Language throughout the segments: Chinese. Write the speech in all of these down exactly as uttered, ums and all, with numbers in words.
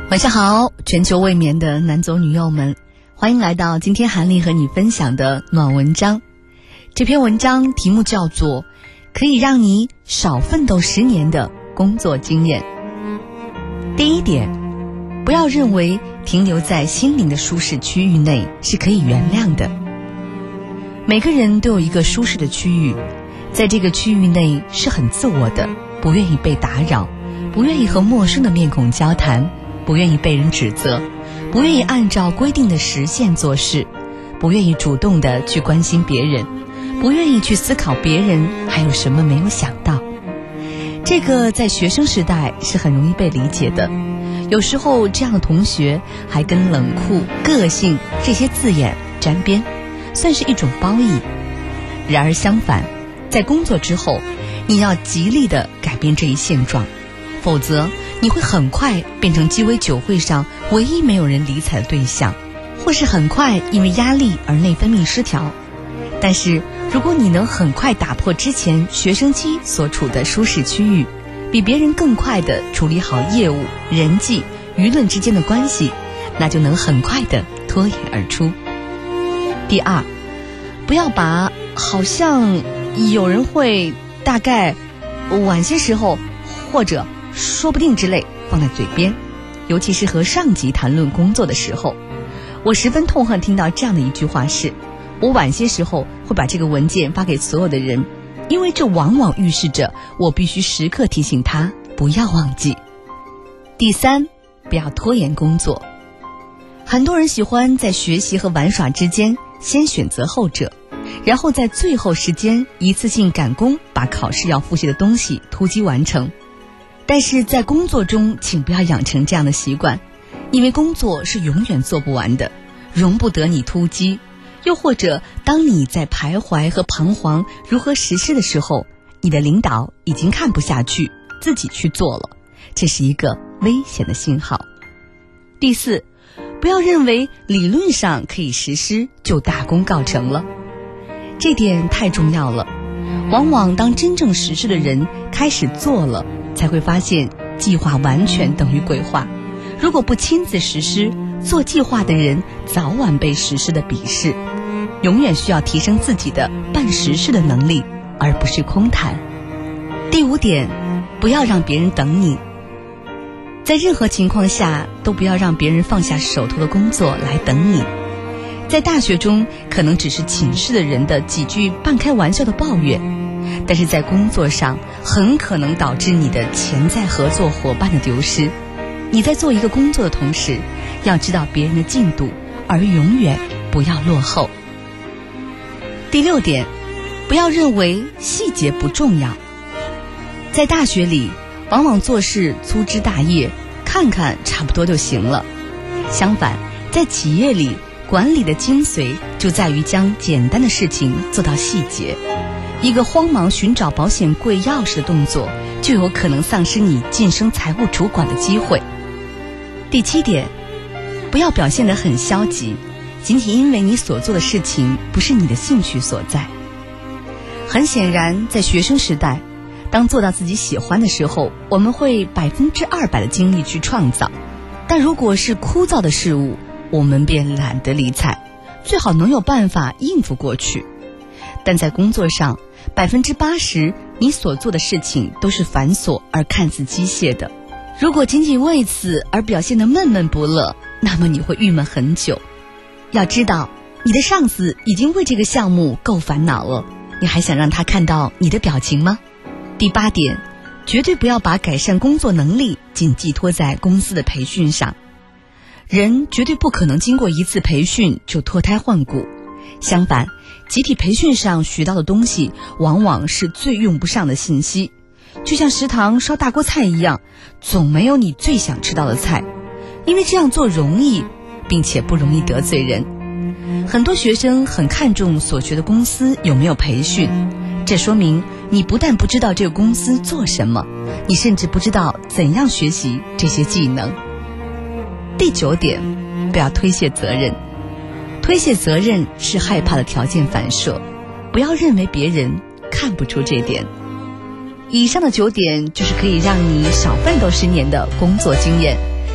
晚上好，全球未眠的男左女右们，欢迎来到今天韩丽和你分享的暖文章。这篇文章题目叫做可以让你少奋斗十年的工作经验。第一点，不要认为停留在心灵的舒适区域内是可以原谅的。每个人都有一个舒适的区域，在这个区域内是很自我的，不愿意被打扰，不愿意和陌生的面孔交谈，不愿意被人指责，不愿意按照规定的时限做事，不愿意主动地去关心别人，不愿意去思考别人还有什么没有想到。这个在学生时代是很容易被理解的，有时候这样的同学还跟冷酷、个性这些字眼沾边，算是一种褒义。然而相反，在工作之后，你要极力地改变这一现状，否则你会很快变成鸡尾酒会上唯一没有人理睬的对象，或是很快因为压力而内分泌失调。但是如果你能很快打破之前学生期所处的舒适区域，比别人更快地处理好业务、人际、舆论之间的关系，那就能很快地脱颖而出。第二，不要把好像有人会大概晚些时候或者说不定之类放在嘴边，尤其是和上级谈论工作的时候。我十分痛恨听到这样的一句话是，我晚些时候会把这个文件发给所有的人，因为这往往预示着我必须时刻提醒他不要忘记。第三，不要拖延工作。很多人喜欢在学习和玩耍之间先选择后者，然后在最后时间一次性赶工，把考试要复习的东西突击完成。但是在工作中请不要养成这样的习惯，因为工作是永远做不完的，容不得你突击。又或者当你在徘徊和彷徨如何实施的时候，你的领导已经看不下去，自己去做了，这是一个危险的信号。第四，不要认为理论上可以实施就大功告成了，这点太重要了。往往当真正实施的人开始做了，才会发现计划完全等于规划。如果不亲自实施，做计划的人早晚被实施的鄙视。永远需要提升自己的办实事的能力，而不是空谈。第五点，不要让别人等你。在任何情况下都不要让别人放下手头的工作来等你。在大学中可能只是寝室的人的几句半开玩笑的抱怨，但是在工作上很可能导致你的潜在合作伙伴的丢失。你在做一个工作的同时，要知道别人的进度，而永远不要落后。第六点，不要认为细节不重要。在大学里，往往做事粗枝大叶，看看差不多就行了。相反，在企业里，管理的精髓就在于将简单的事情做到细节。一个慌忙寻找保险柜钥匙的动作，就有可能丧失你晋升财务主管的机会。第七点，不要表现得很消极，仅仅因为你所做的事情不是你的兴趣所在。很显然，在学生时代，当做到自己喜欢的时候，我们会百分之二百的精力去创造，但如果是枯燥的事物，我们便懒得理睬，最好能有办法应付过去。但在工作上，百分之八十你所做的事情都是繁琐而看似机械的，如果仅仅为此而表现得闷闷不乐，那么你会郁闷很久。要知道，你的上司已经为这个项目够烦恼了，你还想让他看到你的表情吗？第八点，绝对不要把改善工作能力仅寄托在公司的培训上。人绝对不可能经过一次培训就脱胎换骨，相反，集体培训上学到的东西往往是最用不上的信息。就像食堂烧大锅菜一样，总没有你最想吃到的菜，因为这样做容易，并且不容易得罪人。很多学生很看重所学的公司有没有培训，这说明你不但不知道这个公司做什么，你甚至不知道怎样学习这些技能。第九点，不要推卸责任。推卸责任是害怕的条件反射，不要认为别人看不出这点。以上的九点就是可以让你少奋斗十年的工作经验。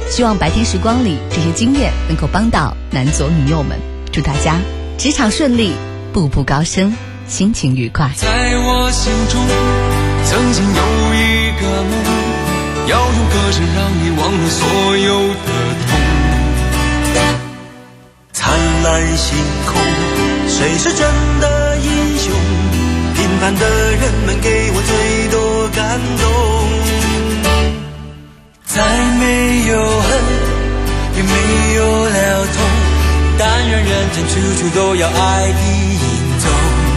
希望白天时光里这些经验能够帮到男左女右们。祝大家职场顺利，步步高升，心情愉快。 在我心中曾经有一个梦，要用歌声让你忘了所有的痛。 灿烂星空，谁是真的英雄？平凡的人们给我最多感动。再没有恨，也没有了痛，但愿人间处处都有爱的影踪。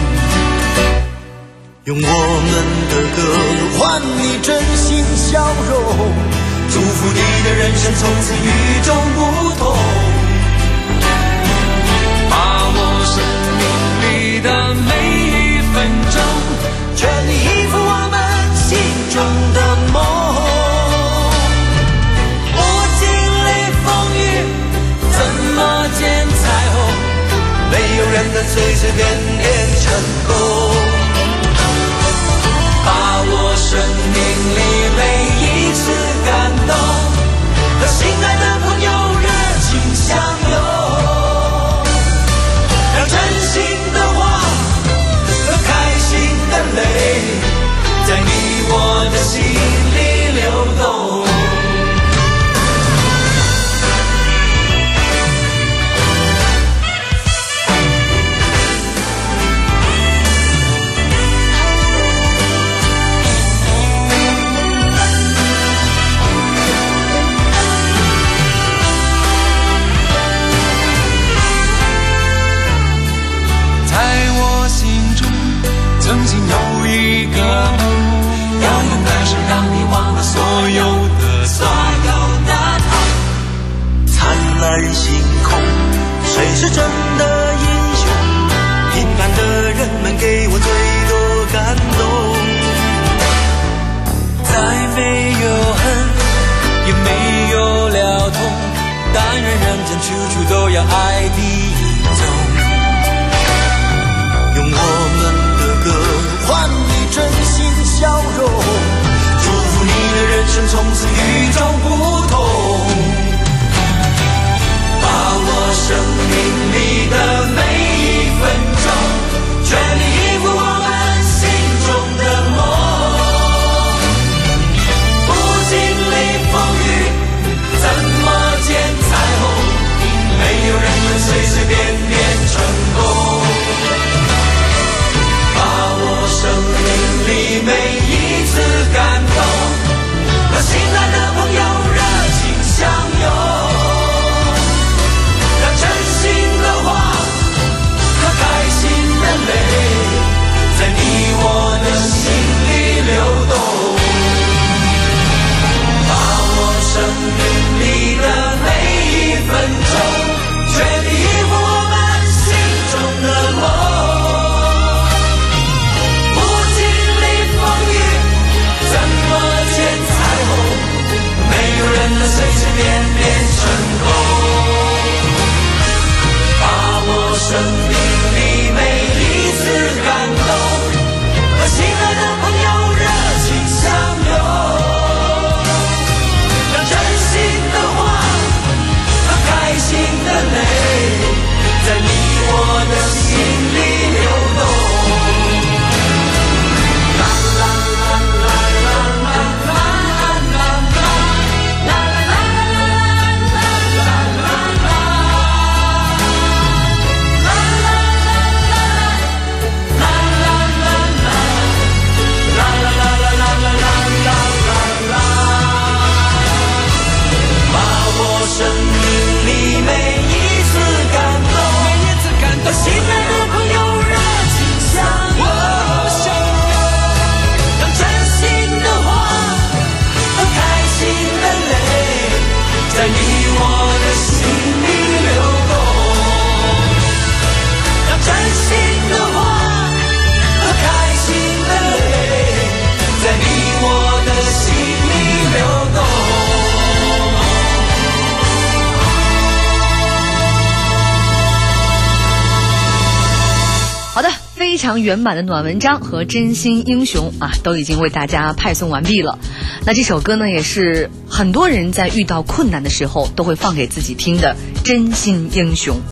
用我们的歌换你真心笑容，祝福你的人生从此与众不同。 把握生命里的每一分钟， 全力以赴我们心中的梦。不经历风雨，怎么见彩虹？没有人能随随便便成功。把握生命里每一次感动，和心爱的朋友热情相拥，让真心的话和开心的泪，在你我的心里流动。 曾经有一个梦，要用歌声让你忘了所有的所有的痛。 灿烂星空，谁是真的英雄？平凡的人们给我最多感动。再没有恨，也没有了痛，但愿人间处处都有爱的影踪。用我们歌换你真心笑容，祝福你的人生从此与众不同。把握生命里的每一分钟，全力以赴我们心中的梦。不经历风雨，怎么见彩虹？没有人能随随便便成功。生命里每一次感动，和心爱的非常圆满的暖文章和真心英雄啊，都已经为大家派送完毕了。那这首歌呢，也是很多人在遇到困难的时候都会放给自己听的真心英雄。